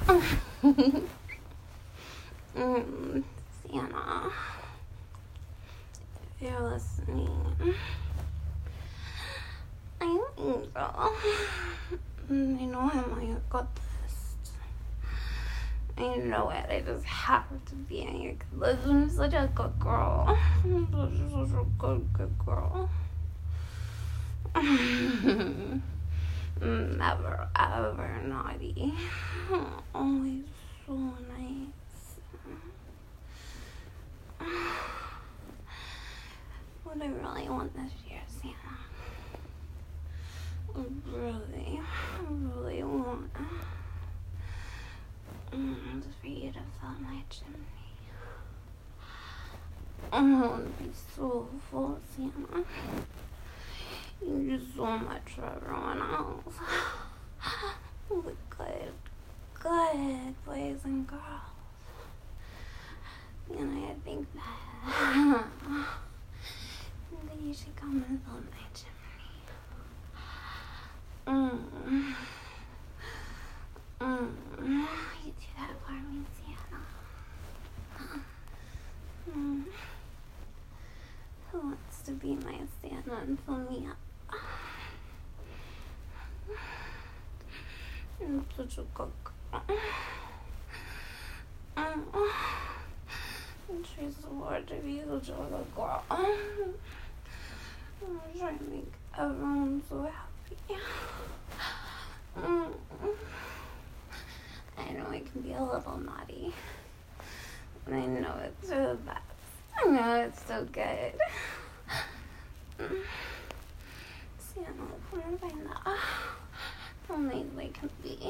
Santa, if you're listening, I'm Angel. I know I'm on your good list. I know it. I just have to be on your good list. I'm such a good girl. I'm such a good girl. Never ever naughty. Always so nice. What I really want this year, Santa. I really want just for you to fill my chimney. I want to be so full, Santa. You do so much for everyone else. The good boys and girls. And I think that you should come and fill my chimney. You do that for me, Santa. Who wants to be my Santa and fill me up? I'm such a good girl. She's so hard to be such a good girl. I'm trying to make everyone so happy. I know I can be a little naughty, but I know it's for the best. I know it's so good. Santa, what if I know how nice I can be?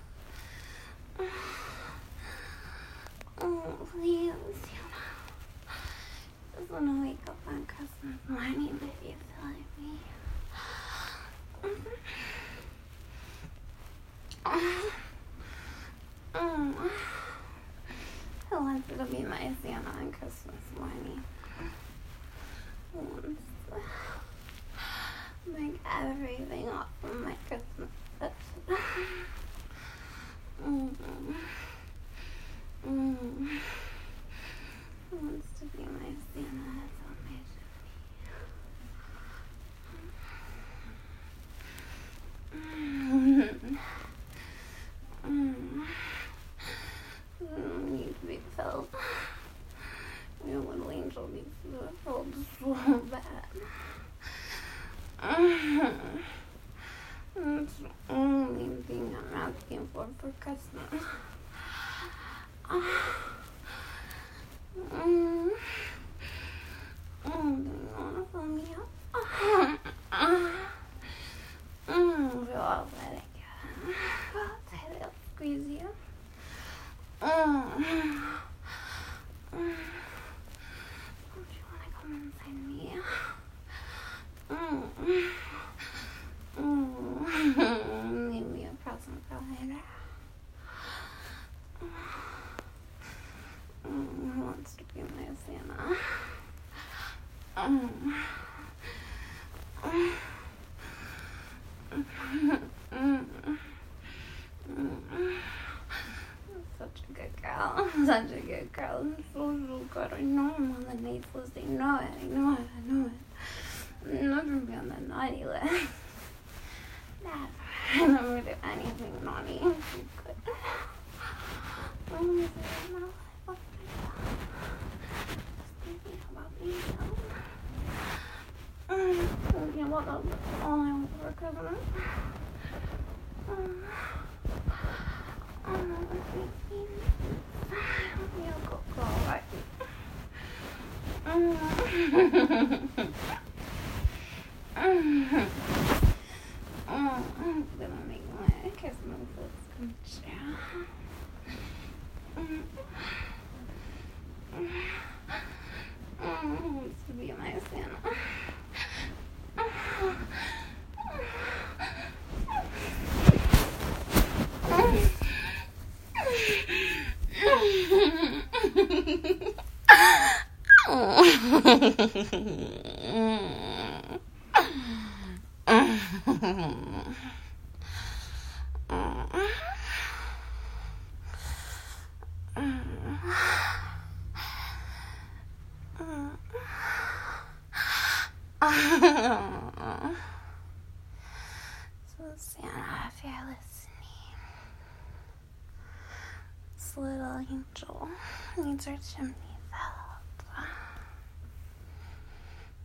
Oh, please, Santa. I just want to wake up on Christmas morning with you filling me. Who wants to be my Santa on Christmas morning? Who wants to make everything off of my Christmas list? Who wants to be my Santa that's on my chimney? Needs to be filled. Your little angel needs to be filled so bad. That's the only thing I'm asking for Christmas. Do you want to fill me up? Feel all that again. I'll say they'll squeeze you. Don't you want to come inside me? Leave me a present for later. Who wants to be my Santa? Such a good girl. Such a good girl. I'm so good. I know I'm on the nice list. I know it. I'm never be on the naughty list. Never. I never do anything naughty. I'm so good. I'm going to say my life. Just thinking about me, thinking about all I want for Christmas. You're a good girl, right? I'm gonna make my Christmas list come true. Who wants to be my Santa? So Santa, if you're listening, this little angel needs her chimney